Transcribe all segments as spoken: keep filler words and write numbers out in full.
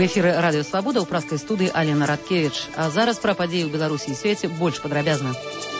У эфіры радыё Свабода ў праскай студыі Алена Радкевіч. А зараз пра падзеі ў Беларусі і свеце больш падрабязна.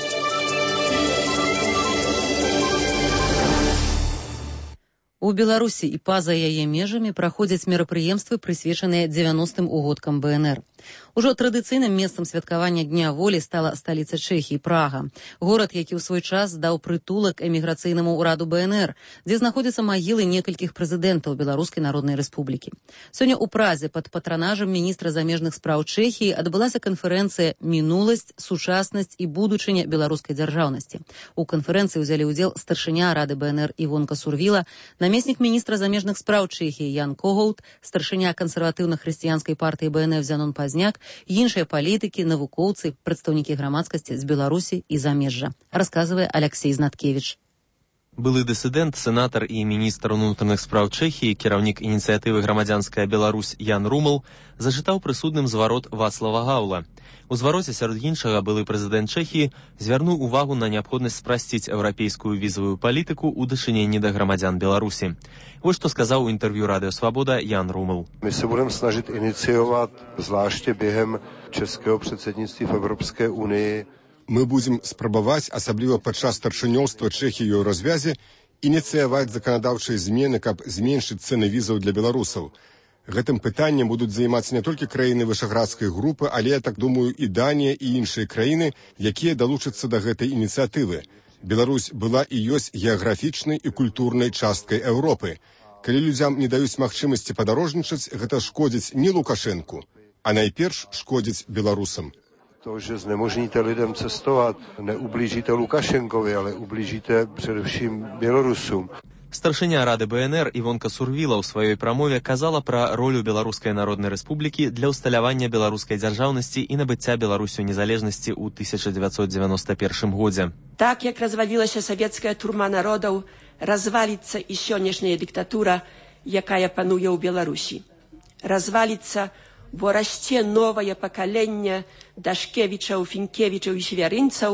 У Беларусі і па-за яе межамі праходзяць мерапрыемствы, прысвечаныя дзевяностым угодкам бэ эн эр. Ужо традыцыйным месцам святкавання Дня волі стала сталіца Чэхіі, Прага. Горад, які ў свой час даў прытулак эміграцыйнаму ўраду бэ эн эр, дзе знаходзяцца магілы некалькіх прэзідэнтаў Беларускай Народнай Рэспублікі. Сёння ў Празе пад патранажам міністра замежных спраў Чэхіі адбылася канферэнцыя «Мінуласць, сучаснасць і будучыня беларускай дзяржаўнасці». У канферэнцыі ўзялі ўдзел старшыня рады бэ эн эр Івонка Сурвіла, намеснік міністра замежных спраў Чэхіі Ян Когоут, старшыня кансерватыўна-хрысціянскай партыі бэ эн эр Зянон Пазняк, іншыя палітыкі, навукоўцы, прадстаўнікі грамадскасці з Беларусі і замежжа, расказвае Аляксей Знаткевіч. Былы дысідэнт, сенатар і міністр унутраных спраў Чэхіі, кіраўнік ініцыятывы «Грамадзянская Беларусь» Ян Румал зачытаў прысудным зварот Вацлава Гаўла. У звароце сярод іншага былы прэзідэнт Чэхіі звярнуў увагу на неабходнасць спрасціць еўрапейскую візавую палітыку ў дачыненні да грамадзян Беларусі. Вось што сказаў у інтэрв'ю радыё Свабода Ян Румал. My se budeme snažit iniciovat, zvláště během českého předsednictví v Evropské unii. Мы будзем спрабаваць, асабліва падчас старшынёўства Чэхіі ў развязе, ініцыяваць заканадаўчыя змены, каб зменшыць цэны візаў для беларусаў. Гэтым пытаннем будуць займацца не толькі краіны вышаградскай групы, але, я так думаю, і Данія, і іншыя краіны, якія далучацца да гэтай ініцыятывы. Беларусь была і ёсць геаграфічнай і культурнай часткай Еўропы. Калі людзям не даюць магчымасці падарожнічаць, гэта шкодзіць не Лукашэнку, а найперш шкодзіць беларусам. To, že znemožníte lidem cestovat, neublížíte Lukašenkovi, ale ublížíte především Bělorusům. Старшыня рады бэ эн эр Івонка Сурвіла ў сваёй прамове казала пра ролю Беларускай Народнай Рэспублікі для ўсталявання беларускай дзяржаўнасці і набыцця Беларусю незалежнасці ў тысяча дзевяцьсот девяносто першым годзе. Так як развалілася савецкая турма народаў, разваліцца і сённяшняя дыктатура, якая пануе ў Беларусі. Разваліцца, бо расце новае пакаленне Дашкевічаў, Фінкевічаў і Свярынцаў,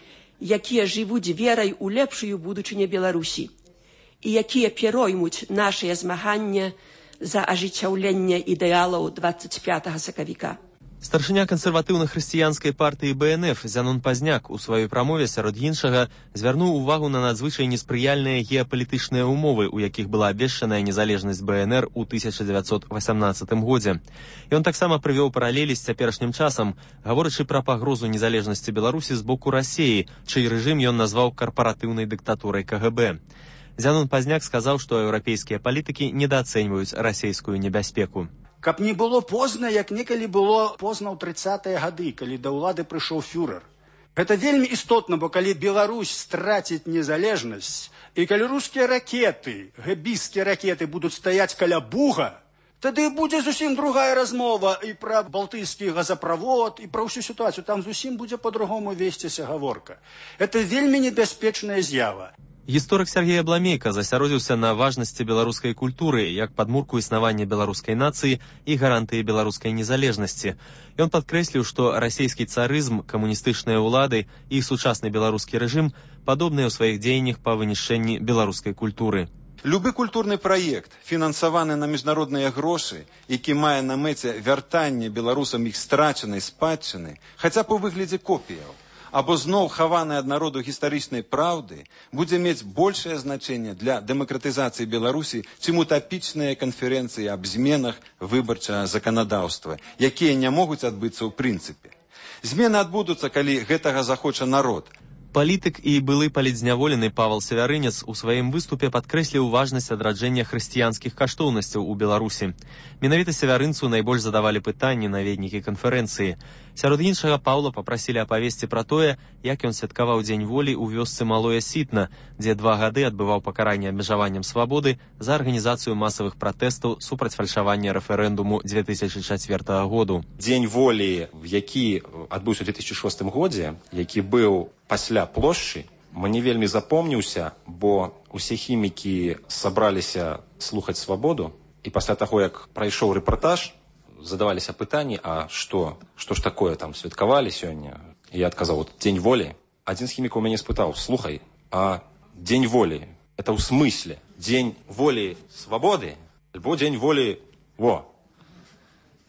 якія жывуць верай у лепшую будучыню Беларусі і якія пероймуць нашыя змаганне за ажыццяўленне ідэалаў двадцать пятага сакавіка. Старшыня кансерватыўна-хрысціянскай партыі бэ эн эф Зянон Пазняк у сваёй прамове сярод іншага звярнуў увагу на надзвычай неспрыяльныя геапалітычныя умовы, у якіх была абвешчаная незалежнасць бэ эн эр у тысяча дзевяцьсот васямнаццатым годзе. Ён таксама прывёў паралелі з цяперашнім часам, гаворачы пра пагрозу незалежнасці Беларусі з боку Расіі, чый рэжым ён назваў карпаратыўнай дыктатурай ка гэ бэ. Зянон Пазняк сказаў, што еўрапейскія палітыкі недаацэньваюць расійскую небяспеку. Каб не было позна, як некалі было позна ў трыццатыя гады, калі да ўлады прыйшоў фюрэр. Гэта вельмі істотна, бо калі Беларусь страціць незалежнасць, і калі рускія ракеты, гэбіскія ракеты будуць стаяць каля Буга, тады будзе зусім другая размова і пра балтыйскі газаправод, і пра ўсю сітуацыю. Там зусім будзе па-другому весціся гаворка. Гэта вельмі небяспечная з'ява. Гісторык Сергей Абламейка засяродзіўся на важнасці беларускай культуры як падмурку існавання беларускай нацыі і гарантыі беларускай незалежнасці. Ён падкрэсліў, што расійскі царызм, камуністычныя ўлады і сучасны беларускі рэжым падобныя ў сваіх дзеяннях па вынішчэнні беларускай культуры. Любы культурны праект, фінансаваны на міжнародныя грошы, які мае на мэце вяртанне беларусам іх страчанай спадчыны, хаця б у выглядзе копіяў, або зноў хаванай ад народу гістарычнай праўды, будзе мець большае значэнне для дэмакратызацыі Беларусі, чым утапічныя канферэнцыі аб зменах выбарчага заканадаўства, якія не могуць адбыцца ў прынцыпе. Змены адбудуцца, калі гэтага захоча народ. Палітык і былы палітзняволены Павел Сявярынец у сваім выступе падкрэсліў важнасць адраджэння хрысціянскіх каштоўнасцяў у Беларусі. Менавіта Сявярынцу найбольш задавалі пытанні наведнікі канферэнцыі. Сярод іншага Паўла папрасілі апавесці пра тое, як ён святкаваў Дзень волі ў вёсцы Малое Сітна, дзе два гады адбываў пакаранне абмежаваннем свабоды за арганізацыю масавых пратэстаў супраць фальшавання рэферэндуму две тысячы чацвёртага году. Дзень волі, які адбыўся ў две тысячы шостым годзе, які быў пасля плошчы, мне вельмі запомніўся, бо усе хімікі сабраліся слухаць свабоду, і пасля таго, як прайшоў рэпартаж, задаваліся пытанні, а што, што ж такое там святкавалі сёння? І я адказаў, вот Дзень волі. Адзін з хімікаў мяне спытаў, слухай, а Дзень волі, это ў смысле? Дзень волі свабоды? Альбо Дзень волі, во?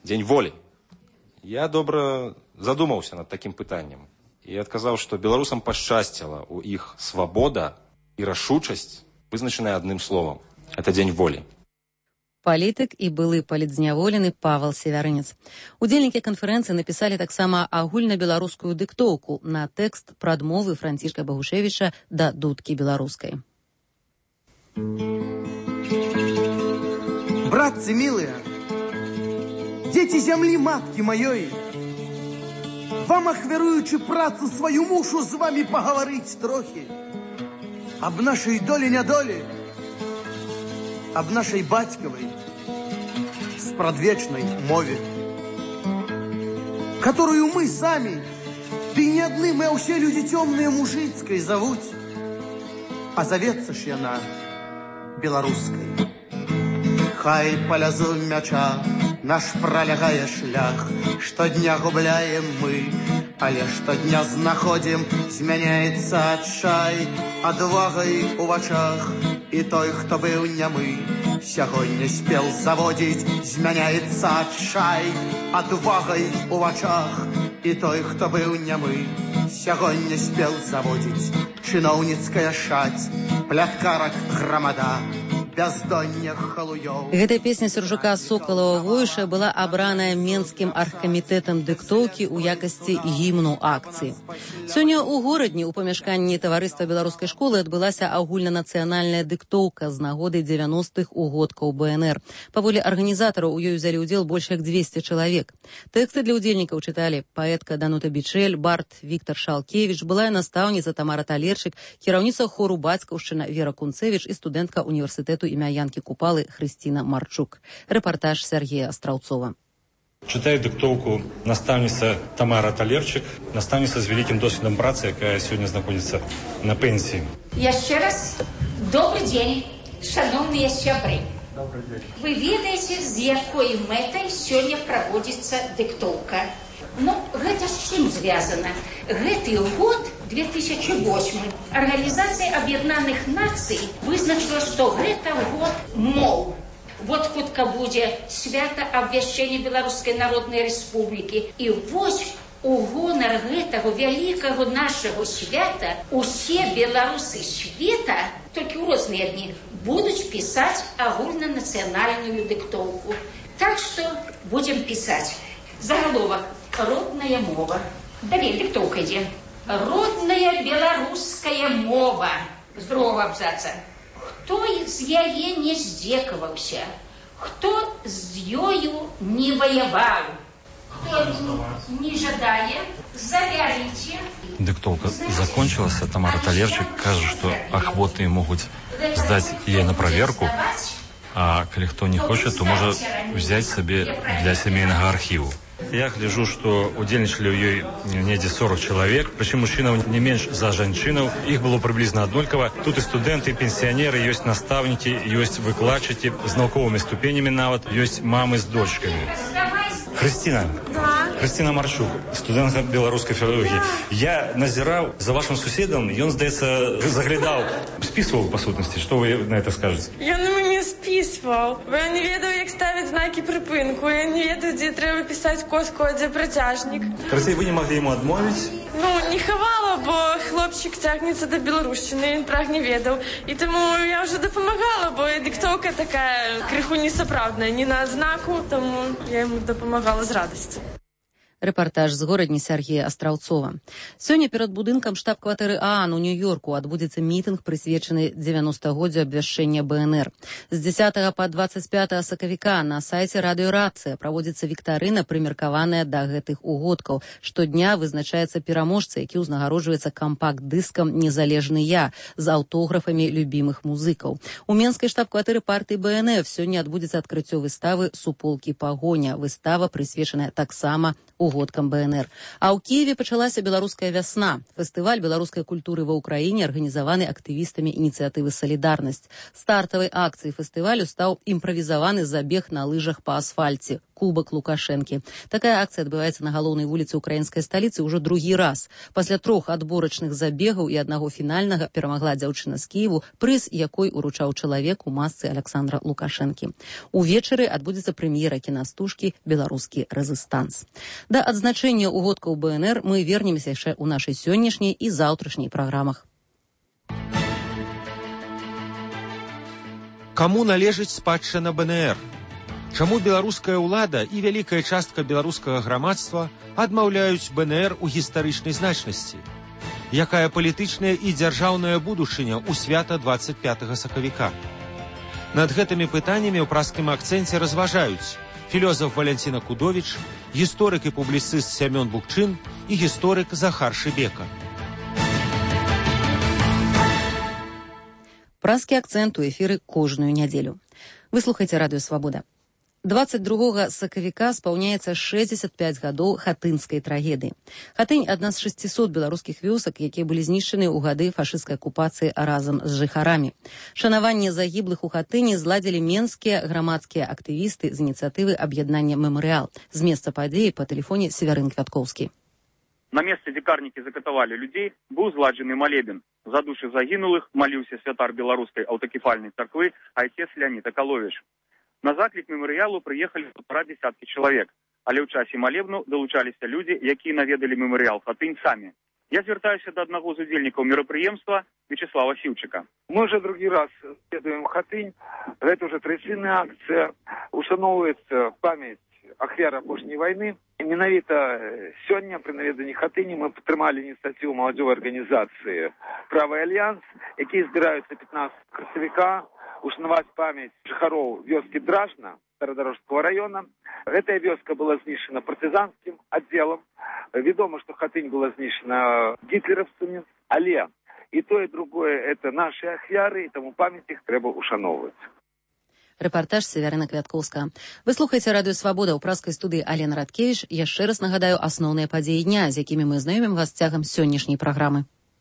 дзень волі. Я добра задумаўся над такім пытаннем і адказаў, што беларусам пашчасціла ў іх свабода і рашучасць, вызначаная адным словам. Это дзень волі. Палітык і былы палітзняволены Павел Севярынец. Удзельнікі канферэнцыі напісалі таксама агульнабеларускую дыктоўку на тэкст прадмовы Францішка Багушевіча да дудкі беларускай. Братцы милые, дети земли матки моей, вам ахвяруючи працу свою, мушу з вами поговорить трохи об нашей доле-нядоле, об нашей батьковой спрадвечной мове, которую мы сами, да и не одни, мы, а все люди темные мужицкой зовут, а зоветься ж яна белорусской. Хай полязу мяча наш пролягае шлях, штодня губляем мы, але штодня знаходим, змяняется адчай адвагай у вачах, и той, хто быў нямы, сягоння спел заводить, змяняется адчай адвагай у вачах, и той, хто быў нямы, сягоння спел заводить. Чыноўніцкая шаць, пляткарак грамада, Гэтая песня Сержука Соколова-Войша была абраная Менскім аргкамітэтам дыктоўкі ў якасці гімну акцыі. Сёння ў горадні ў памяшканні таварыства беларускай школы адбылася агульнанацыянальная дыктоўка з нагоды дзевяностых угодкаў БНР. Паволі арганізатараў у ёй узялі ўдзел больш як дзвесце чалавек. Тэксты для ўдзельнікаў чыталі паэтка Данута Бичель, бард Віктор Шалкевіч, былая настаўніца Тамара Талерчык, кіраўніца хору Бацькаўшчына Вера Кунцевіч і студэнтка універсітэту імя Янкі Купалы Хрысціна Марчук. Рэпартаж Сергея Астраўцова. Читает дыктоўку наставница Тамара Талерчык, наставница с великим досведом працы, якая сегодня находится на пенсии. Еще раз добрый день, шановные сябры. Вы ведаете, з якой мэтай сёння праводзіцца дыктоўка. Ну, гэта з чым звязана? Гэты год, две тысячи восьмы, Организация Объединенных Наций вызначила, что гэта год мов. Вот хутка будзе свята абвяшчэння Беларускай Народнай Рэспублікі. І вось у гонар гэтага вялікага нашага свята усе беларусы света, толькі ў розныя дні, будуць пісаць агульнанацыянальную дыктоўку. Так што будзем пісаць. Загаловак «Родная мова». Далей дыктоўка ідзе. Родная беларуская мова. З другого абзаца. Хто з яе не здзекаваўся, хто з ёю не ваяваў, хто не жадае, завярыце. Дыктоўка закончилась, а Тамара Талерчык кажа, што ахвотныя могуць здаць яе на праверку, а калі хто не хоча, то можа взять сабе для сямейнага архіву. Я гляжу, што удзельнічалі ў ёй недзе сорок чалавек, прычым мужчынаў не менш за жанчынаў, іх было прыблізна аднолькава. Тут і студэнты, і пенсіянеры, ёсць настаўнікі, ёсць выкладчыкі з навуковымі ступенямі нават, ёсць мамы з дочкамі. Хрысціна. Да. Хрысціна Марчук, студэнтка беларускай філалогіі. Я назіраў за вашым суседам, ён, здаецца, заглядаў, спісваў па сутнасці. Што вы на это скажаце? Ён мяне спісваў, бо я не ведаў, як ставіць знакі прыпынку, я не ведаў, дзе трэба пісаць коску, а дзе працяжнік. Карацей, вы не маглі яму адмовіць? Ну, не хавала, бо хлопчык цягнецца да беларушчыны, ён праг не ведаў. І таму я ўжо дапамагала, бо дыктоўка такая крыху несапраўдная, не на адзнаку, таму я яму дапамагала з радасці. Рэпартаж з горадні Сергея Астраўцова. Сёння перад будынкам штаб-кватэры ААН у Нью-Йорку адбудзецца мітынг, прысвечаны дзевяностагоддзю абвяшчэння БНР. З дзесятага па дваццаць пятае сакавіка на сайце радыёрацыя праводзіцца віктарына, прымеркаваная да гэтых угодкаў. Штодня вызначаецца пераможца, які ўзнагароджваецца кампакт-дыскам «Незалежны я» з аўтографамі любімых музыкаў. У Менскай штаб-кватэры партыі БНФ сёння адбудзецца адкрыццё выставы «Суполкі пагоня». Выстава прысвечаная таксама угодкам БНР. А ў Киеве пачалася беларуская вясна. Фестываль беларускай культуры ва Ўкраіне арганізаваны актывістамі ініцыятывы «Салідарнасць». Стартавай акцыяй фестывалю стаў імправізаваны забег на лыжах па асфальце «Кубак Лукашэнкі». Такая акцыя адбываецца на галоўнай вуліцы украінскай сталіцы ўжо другі раз. Пасля трох адборачных забегаў і аднаго фінальнага перамагла дзяўчына з Кіеву, прыз якой уручаў чалавек у масцы Александра Лукашэнкі. Увечары адбудзецца прэм'ера кінастужкі «Беларускі рэзыстанс». Да адзначэння угодкаў БНР мы вернемся яшчэ ў нашай сённяшняй і заўтрашняй праграмах. Каму належыць спадчына БНР? Чаму беларуская ўлада і вялікая частка беларускага грамадства адмаўляюць БНР у гістарычнай значнасці? Якая палітычная і дзяржаўная будучыня ў свята дваццаць пятага сакавіка? Над гэтымі пытаннямі ў праскім акцэнце разважаюць філёзаф Валянціна Кудовіч, гісторык і публіцыст Сямён Букчын і гісторык Захар Шыбека. Праскі акцэнт у эфіры кожную нядзелю. Вы слухаеце радыё «Свабода». дваццаць другога сакавіка спаўняецца шэсцьдзесят пяць гадоў хатынскай трагедыі. Хатынь – адна з шасцісот беларускіх вёсак, якія былі знішчаны ў гады фашысцкай акупацыі разам з жыхарамі. Шанаванне загіблых у Хатыні зладзілі менскія грамадскія актывісты з ініцыятывы аб'яднання «Мемарыял». З месца падзеі па тэлефоне Севярын Квяткоўскі. На месцы, дзе карнікі закатавалі людзей, быў зладжаны малебен. За душы загінулых маліўся святар беларускай аўтакефальнай царквы айцец Леонід Акаловіч. На заклік мемарыялу прыехалі паўтара дзясяткі чалавек, але ў часе малебну далучаліся людзі, якія наведалі мемарыял Хатынь самі. Я звяртаюся да аднаго з удзельнікаў мерапрыемства Вячеслава Сіўчыка. Мы уже другі раз ведаем Хатынь. Гэта уже традыцыйная акцыя. Ушаноўваецца памяць ахвяр апошняй вайны. І менавіта сёння пры наведанні Хатыні мы падтрымалі ініцыятыву маладзёвай арганізацыі «Правы альянс», якія збіраюцца пятнадцатага красавіка ушанаваць памяць жыхароў вёскі Дражна Старадарожскага района. Гэтая вёска была знішчана партызанскім аддзелам. Вядома, што Хатынь была знішчана гітлераўцамі, але і то, і другое – это нашы ахвяры, і таму памяць іх трэба ушаноўваць. Рэпартаж Севярына Квяткоўскага. Вы слухаеце радыё «Свабода» ў праскай студыі Алена Радкевіч. Яшчэ раз нагадаю асноўныя падзеі дня, з якімі мы знаёмім вас цягам сённяшняй праграмы.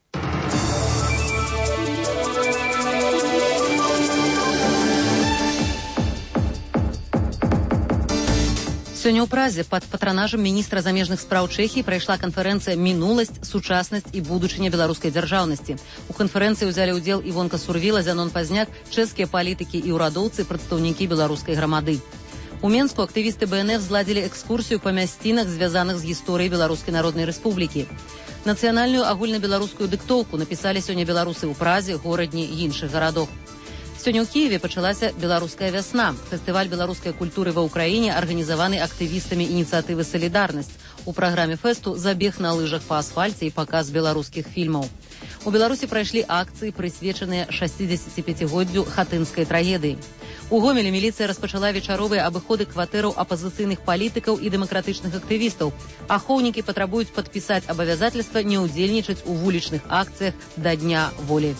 Сёння ў Празе пад патранажам міністра замежных спраў Чэхіі прайшла канферэнцыя «Мінуласць, сучаснасць і будучыня беларускай дзяржаўнасці». У канферэнцыі ўзялі ўдзел Івонка Сурвіла, Зянон Пазняк, чэшскія палітыкі і ўрадоўцы, прадстаўнікі беларускай грамады. У Менску актывісты БНФ зладзілі экскурсію па мясцінах, звязаных з гісторыяй Беларускай Народнай Рэспублікі. Нацыянальную агульнабеларускую дыктоўку напісалі сёння беларусы ў Празе, горадні і іншых гарадах. Сёння ў Кіеве пачалася беларуская вясна. Фестываль беларускай культуры ва Ўкраіне арганізаваны актывістамі ініцыятывы «Салідарнасць». У праграме фэсту забег на лыжах па асфальце і паказ беларускіх фільмаў. У Беларусі прайшлі акцыі, прысвечаныя шасцідзесяціпяцігоддзю хатынскай трагедыі. У Гомелі міліцыя распачала вечаровыя абыходы кватэраў апазіцыйных палітыкаў і дэмакратычных актывістаў. Ахоўнікі патрабуюць падпісаць абавязательства не ўдзельнічаць у вулічных акцыях да Дня волі.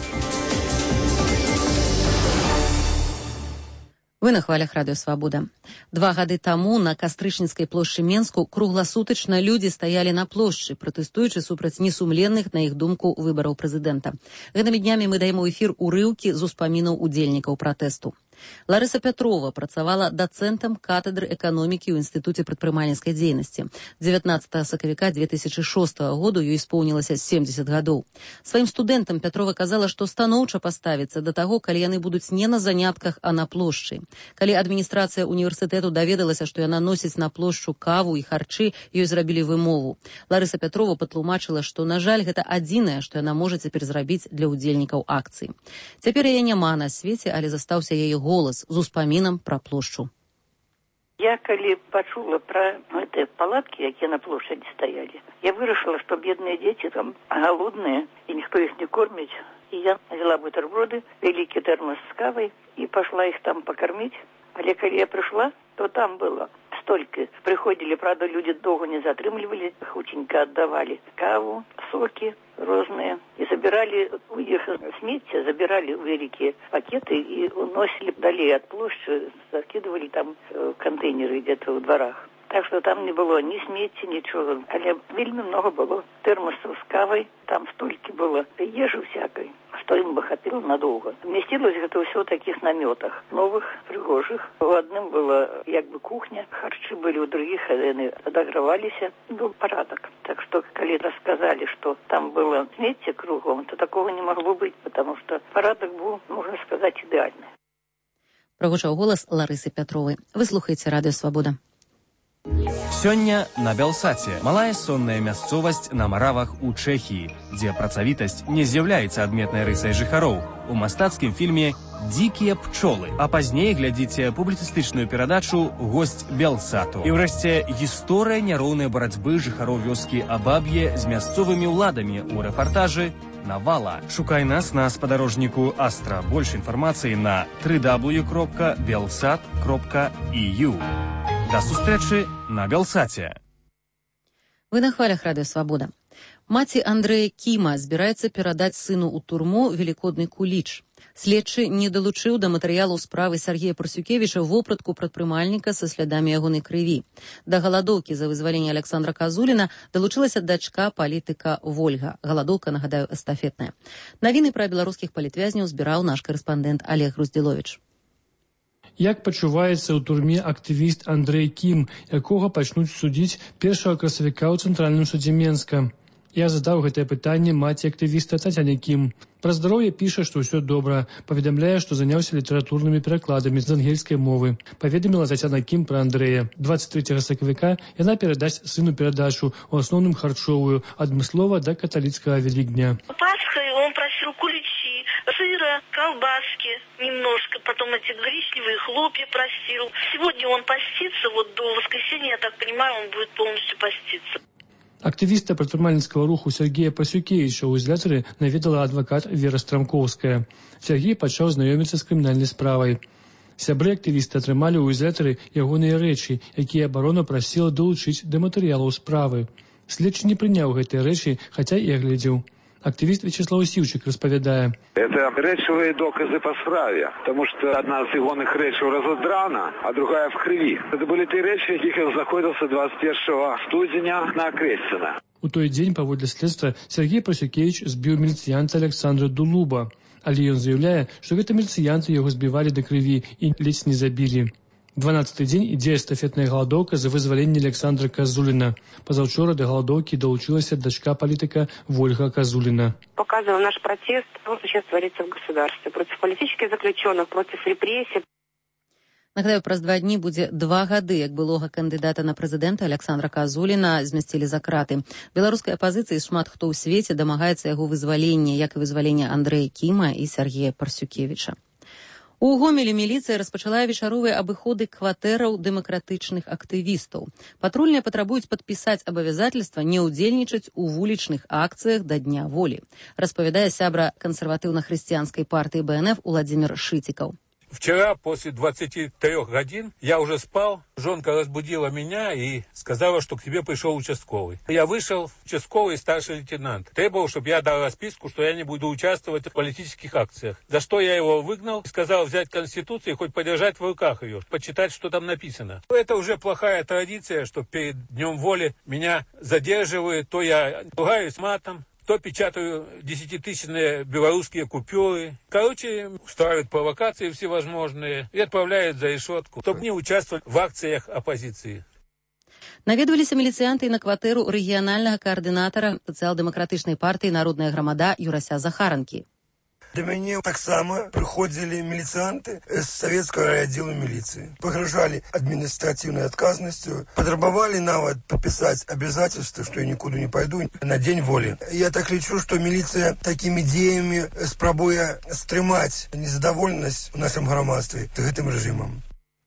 Вы на хвалях радыё «Свабода». Два гады таму на Кастрычніцкай плошчы Менску кругласутачна людзі стаялі на плошчы, пратэстуючы супраць несумленных, на іх думку, выбараў прэзідэнта. Гэтымі днямі мы даем у эфір урыўкі з успамінаў удзельнікаў пратэсту. Ларыса Пятрова працавала дацэнтам катедры эканомікі ў Інстытуце прадпрымальніцкай дзейнасці. дзевятнаццатага сакавіка две тысячы шостага году ёй исполнілася семьдесят гадоў. Сваім студэнтам Пятрова казала, што станоўча паставіцца да таго, калі яны будуць не на занятках, а на плошчы. Калі адміністрацыя універсітэту даведалася, што яна носіць на плошчу каву і харчы, ёй зрабілі вымову. Ларыса Пятрова патлумачыла, што, на жаль, гэта адзінае, што яна можа цяпер зрабіць для ўдзельнікаў акцыі. Цяпер яе няма на свеце, але застаўся яе голас з успамінам пра плошчу. Я, калі пачула пра гэтыя палаткі, якія на плошчадзе стаялі, я вырашыла, што бедныя дзеці там галодныя, і ніхто іх не корміць. І я взяла бутерброды, вялікі тэрмас з кавай, і пашла іх там пакарміць. Але калі я прыйшла, то там было столькі. Прыходзілі, правда, людзі доўга не затрымлівалі, хутенька аддавалі каву, сокі розныя. І забіралі у іх смецце, забіралі ў вялікія пакеты і уносілі далей ад плошчы, закидывалі там кантэйнеры где-то ў дварах. Так что там не было ни смецця, нічога. Але вельмі много было тэрмасаў з кавай, там столькі было ежы всякой, што ім бы хапіла надолго. Вместилось гэта ўсё ў такіх намётах, новых, прыгожых. У адным была як бы кухня, харчы былі ў других, яны адаграваліся, быў парадак. Так што, калі расказалі, што там было смецце кругом, то такого не могло быць, потому что парадак быў, можна сказаць, ідэальны. Прагучаў голас Ларысы Пятровай. Вы слухаеце Радыё Свабода. Сёння на Бялсаце малая сонная мясцовасць на Маравах у Чэхіі, дзе працавітасць не з'яўляецца адметнай рысай жыхароў. У мастацкім фільме «Дзікія пчолы», а пазней глядзіце публіцыстычную перадачу «Госць Бялсату». І ўрэшце гісторыя няроўнай барацьбы жыхароў вёскі Абаб'е з мясцовымі ўладамі ў рэпартажы «Навала». Шукай нас на спадарожніку Астра. Больш інфармацыі на дабл ю дабл ю дабл ю кропка бялсат кропка і ю. До сустрэчы на Бялсаце. Вы на хвалях Радыё Свабода. Маці Андрэя Кіма збіраецца перадаць сыну ў турму велікодны куліч. Следчы не далучыў да матэрыялаў справы Сергея Парсюкевіча вопратку прадпрымальніка са слядамі ягонай крыві. Да галадоўкі за вызваленне Александра Казуліна далучылася дачка палітыка Вольга. Галадоўка, нагадаю, эстафетная. Навіны пра беларускіх палітвязняў збіраў наш карэспандэнт Олег Груздзіловіч. Як пачуваецца ў турме актывіст Андрэй Кім, якога пачнуць судзіць першага красавіка ў Цэнтральным судзе Менска? Я задаў гэтае пытанне маці актывіста Тацяне Кім. Пра здароўе піша, што ўсё добра. Паведамляе, што заняўся літаратурнымі перакладамі з ангельскай мовы. Паведаміла Тацяна Кім пра Андрэя. дваццаць трэцяга сакавіка яна перадасць сыну перадачу, у асноўным харчовую, адмыслова да каталіцкага Велікдня. Пасхой он просил куличи, сыра, колбаски немножко, потом эти гречневые хлопья просил. Сегодня он постится, вот до воскресенья, я так понимаю, он будет полностью поститься. Актывіста прадпрымальніцкага руху Сергея Парсюкевіча ў ізалятары наведала адвакат Вера Страмкоўская. Сергей пачаў знаёміцца з крымінальнай справай. Сябры актывіста атрымалі ў ізалятары ягоныя рэчы, якія абарона прасіла долучыць да матэрыялаў справы. Следчы не прыняў гэтыя рэчы, хаця і агледзеў. Активист Вячеслав Сивчик распавядае. Это речевые доказы по справе, потому что одна из ягоных речей разодрана, а другая в крови. Это были те речи, яких он находился двадцать первого студеня на Крестина. У той дзень, паводле следства, Сергей Парсюкевич збіў міліцыянта Александра Дулуба. Але ён заяўляе, што гэта міліцыянты яго збівалі да крыві і ледзь не забілі. дванаццаты дзень ідзе эстафетная галадоўка за вызваленне Александра Казуліна. Пазаўчора да галадоўкі долучилась дочка политика Вольга Казулина. Показываем наш протест, что сейчас творится в государстве. Против политических заключенных, против репрессий. Нагадаю, праз два дні будзе два гады, як былога кандыдата на прэзідэнта Александра Казуліна змясцілі за краты. Беларускай апазіцыі шмат хто ў свеце дамагаецца яго вызвалення, як і вызвалення Андрэя Кіма і Сергея Парсюкевіча. У Гомелі міліцыя распачала вечаровыя абыходы кватэраў дэмакратычных актывістаў. Патрульныя патрабуюць падпісаць абавязательства не ўдзельнічаць у вулічных акцыях да Дня волі, распавядае сябра кансерватыўна-хрысціянскай партыі БНФ Владимир Шитиков. Вчера после двадцати трёх годин я уже спал, жонка разбудила меня и сказала, что к тебе пришел участковый. Я вышел, участковый старший лейтенант. Требовал, чтобы я дал расписку, что я не буду участвовать в политических акциях. За что я его выгнал, сказал взять Конституцию и хоть подержать в руках ее, почитать, что там написано. Это уже плохая традиция, что перед Днем воли меня задерживают, то я ругаюсь матом, то печатаю десятитысячные белорусские купюры. Короче, устраивают провокации всевозможные и отправляют за решетку, чтобы не участвовать в акциях оппозиции. Наведваліся міліцыянты на кватэру рэгіянальнага каардынатара сацыял-дэмакратычнай партыі «Народная грамада» Юрася Захаранкі. До мяне таксама прыходзілі міліцыянты з савецкага райаддзела міліцыі. Пагражалі адміністратыўнай адказнасцю, патрабавалі нават падпісаць абязательства, што я нікуды не пайду на Дзень волі. Я так лічу, што міліцыя такімі дзеямі спрабуе стрымаць незадаволенасць у нашым грамадстве гэтым рэжымам.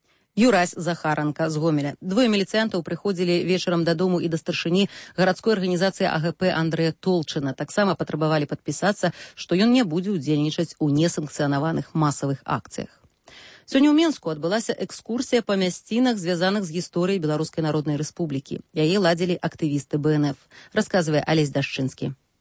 Юрась Захаранка з Гомеля. Двое міліцыянтаў прыходзілі вечарам дадому і да старшыні гарадской арганізацыі АГП Андрэя Толчына. Таксама патрабавалі падпісацца, што ён не будзе ўдзельнічаць у несанкцыянаваных масавых акцыях. Сёння ў Менску адбылася экскурсія па мясцінах, звязаных з гісторыяй Беларускай Народнай Рэспублікі. Яе ладзілі актывісты БНФ. Расказвае Алесь Дашчынскі.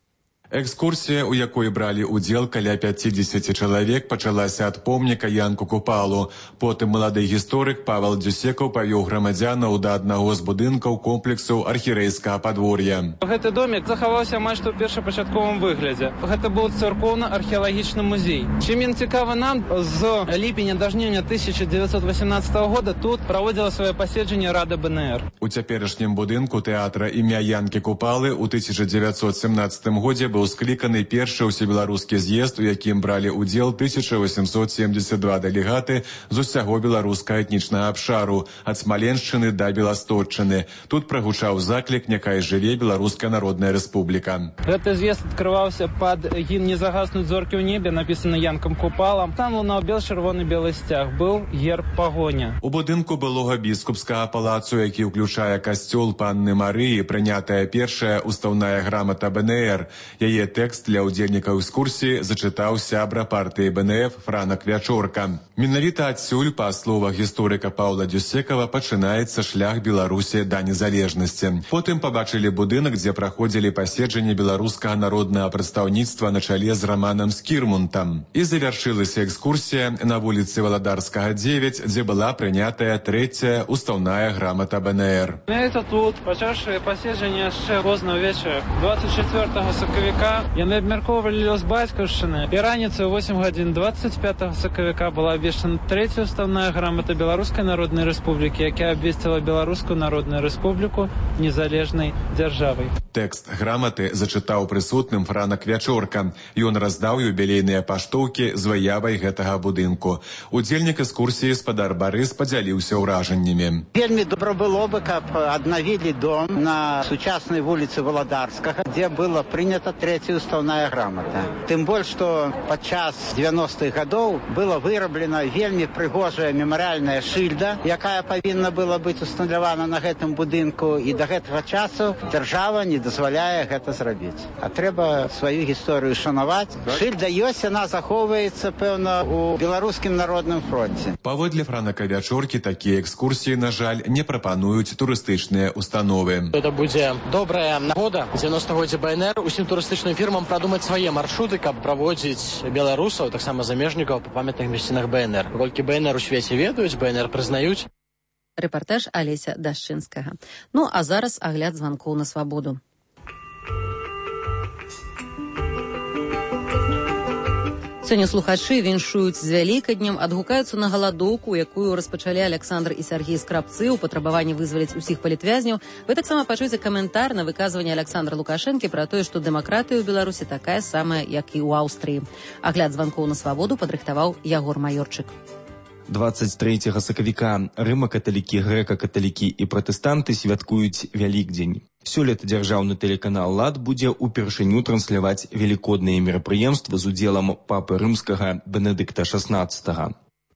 Экскурсія, у якой бралі ўдзел каля пяцідзесяці чалавек, пачалася ад помніка Янку Купалу. Потым малады гісторык Павел Дзюсекаў павёў грамадзянаў да аднаго з будынкаў комплексу архірэйскага падвор'я. Гэты домик захаваўся амаль што ў першапачатковым выглядзе. Гэта быў царкоўна-археалагічны музей. Чым ён цікавы нам, з ліпеня да жніўня тысяча дзевяцьсот васямнаццатага года тут праводзіла свае паседжанне Рада БНР. У цяперашнім будынку тэатра імя Янкі Купалы ў тысяча дзевяцьсот сямнаццатым годзе быў скліканы першы ўсебеларускі з'езд, у якім бралі ўдзел тысяча восемьсот семьдесят два дэлегаты з усяго беларускага этнічнага абшару, ад Смаленшчыны да Беласточчыны. Тут прагучаў заклік «Няхай жыве Беларуская Народная Рэспубліка». Гэты з'езд адкрываўся пад гімн «Не загаснуць зоркі ў небе», напісаны Янкам Купалам. Там лунаў бел-чырвоны белы сцяг, быў герб пагоня. У будынку былога біскупскага палацу, які ўключае касцёл Панны Марыі, прынятая першая устаўная грамата БНР. Яе тэкст для ўдзельнікаў экскурсіі зачытаў сябра партыі БНФ Франак Вячорка. Менавіта адсюль, па словах гісторыка Паўла Дзюсекава, пачынаецца шлях Беларусі да незалежнасці. Потым пабачылі будынак, дзе праходзілі паседжанні беларускага народнага прадстаўніцтва на чале з Раманам Скірмунтам. І завяршылася экскурсія на вуліцы Валадарскага дзевяць, дзе была прынятая трэцяя устаўная грамата БНР. Менавіта тут, пачаўшы паседжанне яшчэ позна ўвечары, двадцать чацвёртага сакавіка, яны абмяркоўвалі лёс бацькаўшчыны. І раніцай у восемь гадзін двадцать пятага сакавіка была абвешчана трэцяя устаўная грамата Беларускай Народнай Рэспублікі, якая абвесціла Беларускую Народную Рэспубліку незалежнай дзяржавай. Тэкст граматы зачытаў прысутным Франак Вячорка. Ён раздаў юбілейныя паштоўкі з выявай гэтага будынку. Удзельнік экскурсіі спадар Барыс падзяліўся ўражаннямі. Вельмі добра было бы, каб аднавілі дом на сучаснай вуліцы Валадарскага, дзе была прынята трэцяя устаўная грамата. Тым больш, што падчас дзевяностых гадоў была выраблена вельмі прыгожая мемарыяльная шыльда, якая павінна была быць усталявана на гэтым будынку, і да гэтага часу дзяржава не дазваляе гэта зрабіць. А трэба сваю гісторыю шанаваць. Шыльда ёсць, яна захоўваецца, пэўна, у Беларускім народным фронце. Паводле Франака Вячоркі, такія экскурсіі, на жаль, не прапануюць турыстычныя установы. Гэта будзе добрая нагода у дзевяностым годзе БНР усім турыстычным фірмам прадумаць свае маршруты, каб праводзіць беларусаў, таксама замежнікаў па памятных мясцінах БНР. Колькі БНР у свеце ведаюць, БНР прызнаюць. Рэпартаж Алеся Дашчынскага. Ну, а зараз агляд званкоў на свабоду. Сёння слухачы віншуюць з вялікаднем, адгукаюцца на галадоўку, якую распачалі Александр і Сергей Скрабцы ў патрабаванні вызваліць усіх палітвязняў. Вы таксама пачуеце каментар на выказванне Александра Лукашэнкі пра тое, што дэмакратыя ў Беларусі такая самая, як і ў Аўстрыі. Агляд званкоў на свабоду падрыхтаваў Ягор Маёрчык. двадцать трэцяга сакавіка рыма-каталікі, грэка-каталікі і пратэстанты святкуюць Вялікдзень. Сёлета дзяржаўны тэлеканал «Лад» будзе ўпершыню трансляваць велікодныя мерапрыемствы з удзелам папы рымскага Бенедыкта шаснаццатага.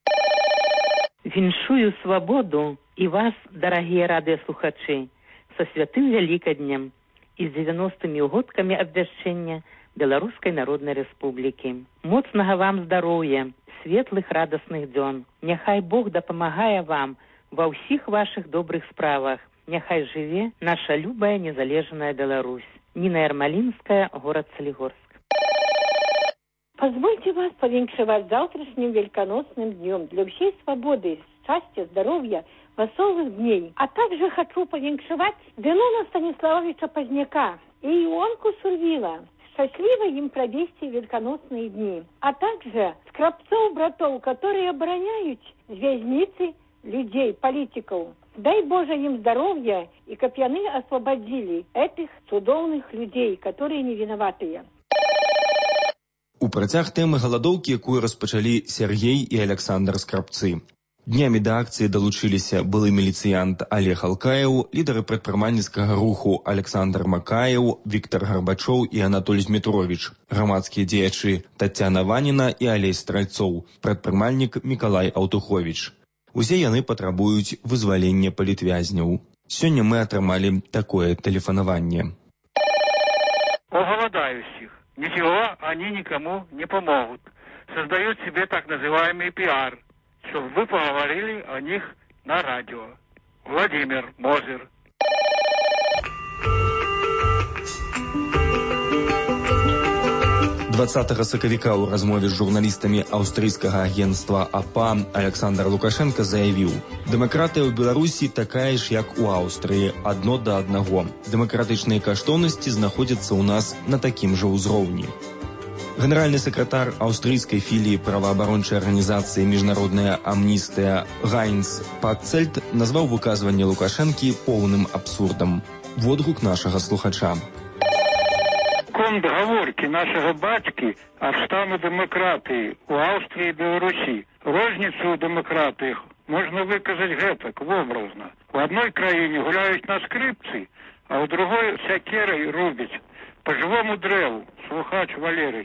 Віншую свабоду і вас, дарагія радыёслухачы, са святым Вялікаднем і з дзевяностымі годкамі абвяшчэння Беларускай Народнай Рэспублікі. Моцнага вам здароўя, светлых радасных дзён. Няхай Бог дапамагае вам ва ўсіх вашых добрых справах. Няхай жыве наша любая незалежная Беларусь. Нина Ярмолинская, город Солигорск. Позвольте вас повенчевать завтрашним великоносным днем для всей свободы, счастья, здоровья, веселых дней. А также хочу повенчевать Зенона Станиславовича Поздняка и Ионку Сурвила. Счастливо им провести великоносные дни. А также Скрабцов-братов, которые обороняют вязницы людей, политиков. Дай Боже им здоровья, и каб яны освободили этих цудоўных людей, которые не виноватые. У працяг тэмы галадоўкі, якую распачалі Сергей і Александр Скрабцы. Днямі да акцыі далучыліся былы міліцыянт Олег Алкаеў, лідары прадпрымальніцкага руху Александр Макаеў, Віктор Гарбачоў і Анатоль Зметрович, грамадскія дзеячы Тацяна Ваніна і Алесь Стральцоў, прадпрымальнік Мікалай Аўтуховіч. Усе яны патрабуюць вызвалення палітвязняў. Сёння мы атрымалі такое тэлефанаванне. Уголодаю всех. Ничего они никому не помогут. Создают себе так называемый пиар, чтобы вы поговорили о них на радио. Владимир Мозер. дваццатага сакавіка ў размове з журналістамі аўстрыйскага агенцтва АПА Александр Лукашенко заявіў: «Дэмакратыя ў Беларусі такая ж, як у Аўстрыі, адно да аднаго. Дэмакратычныя каштоўнасці знаходзяцца ў нас на такім жа ўзроўні». Генеральны сакратар аўстрыйскай філіі праваабарончай арганізацыі «Міжнародная амністыя» Гайнц Пакцельт назваў выказванне Лукашэнкі поўным абсурдам. Водгук нашага слухача. Контрговорки нашего батьки о стану демократии у Австрии и Беларуси. Розницу у демократиях можно выказать гэтак, образно. В одной краине гуляют на скрипці, а в другой сякерой рубить. По живому древу. Слухач Валерий.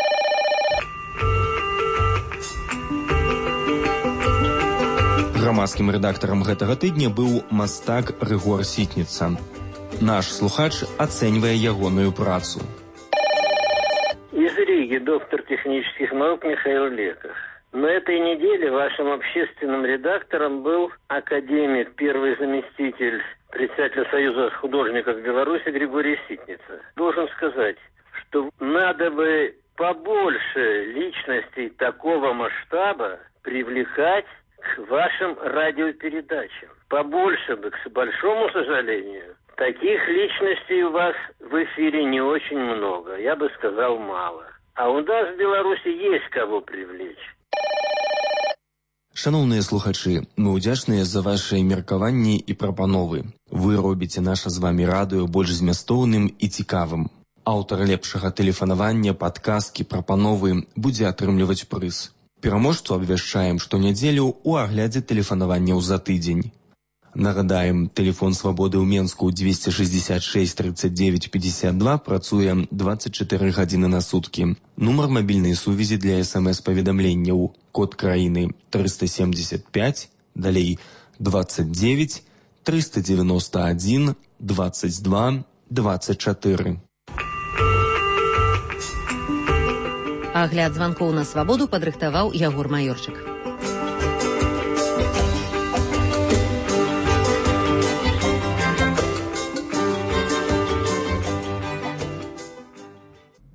Грамадскім рэдактарам гэтага тыдня быў мастак Рыгор Сітніца. Наш слухач ацэньвае ягоную працу. Из Риги доктор технических наук Михаил Леков. На этой неделе вашим общественным редактором был академик, первый заместитель председателя Союза художников Беларуси Григорий Ситница. Должен сказать, что надо бы побольше личностей такого масштаба привлекать к вашим радиопередачам. Побольше бы, к большому сожалению. Таких личностей у вас в эфире не очень много, я бы сказал, мало. А у нас в Беларуси есть кого привлечь. Шановныя слухачы, мы ўдзячныя за вашыя меркаванні і прапановы. Вы робіце наша з вамі радыё больш змястоўным і цікавым. Аўтар лепшага тэлефанавання, падказкі, прапановы будзе атрымліваць прыз. Пераможцу абвяшчаем штонядзелю ў аглядзе тэлефанаванняў за тыдзень. Нагадаем, тэлефон свабоды ў Менску двести шестьдесят шесть тридцать девять пятьдесят два працуе двадцать четыре гадзіны на суткі. Нумар мабільнай сувязі для эс-эм-эс-паведамленняў. Код краіны триста семьдесят пять, далей двадцать девять триста девяносто один двадцать два двадцать четыре. Агляд званкоў на свабоду падрыхтаваў Ягор Маёрчык.